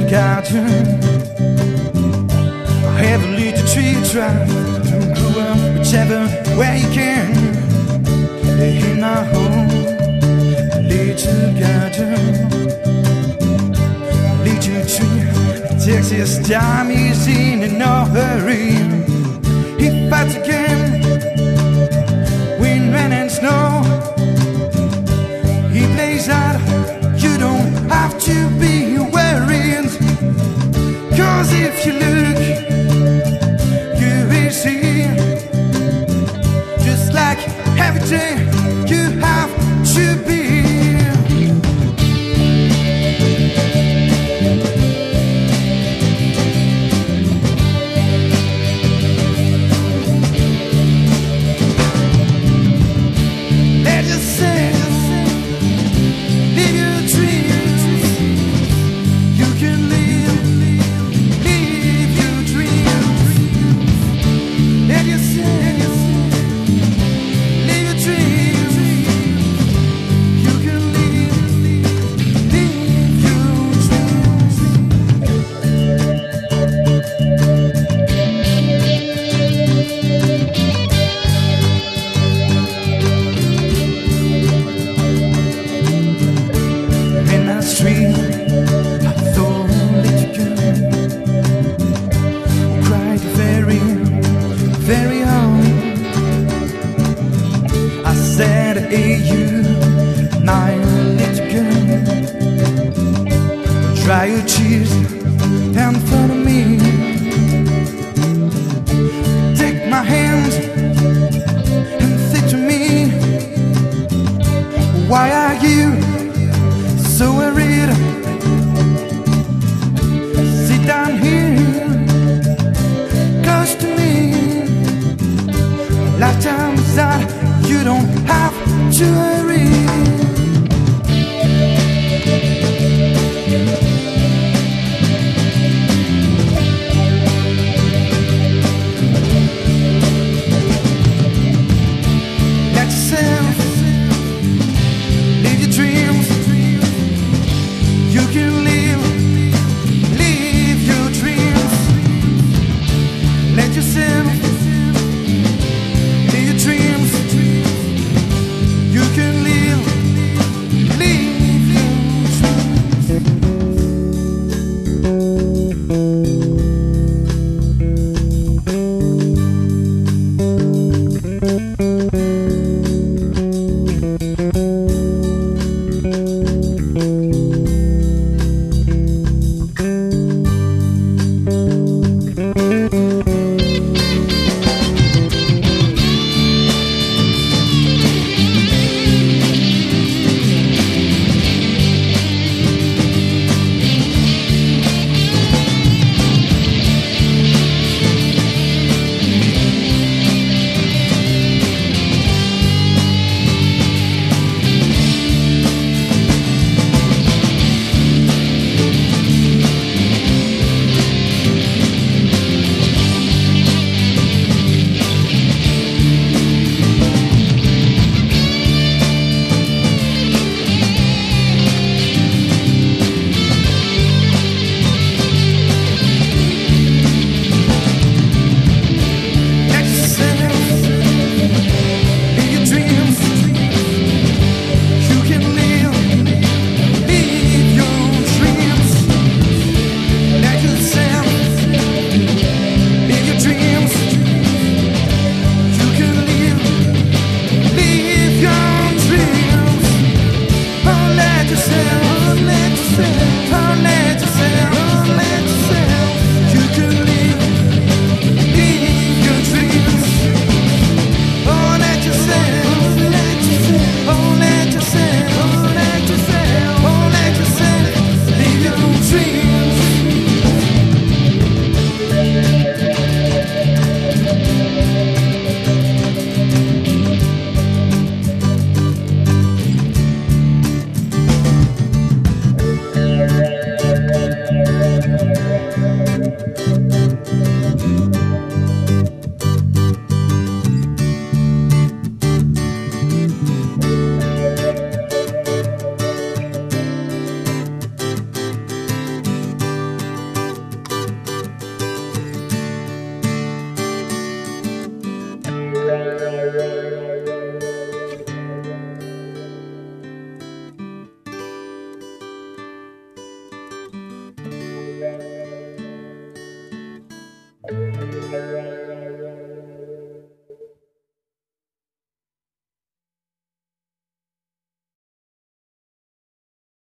garden. I have a little tree try to grow up whichever way you can. In my home, little garden, little tree takes his time, he's in no hurry. He fights again, wind, rain and snow. He plays out, you don't have to be worried. Cause if you look, you will see, just like every day you have to be. Very hard. I said, hey you, my little girl, try your cheese in front of me. Take my hand and say to me, why are you so worried? Sit down here close to me. Lifetime's out, you don't have to hurry. Let yourself live your dreams. You can live your dreams. Let yourself dreams, you can live your dreams. Let yourself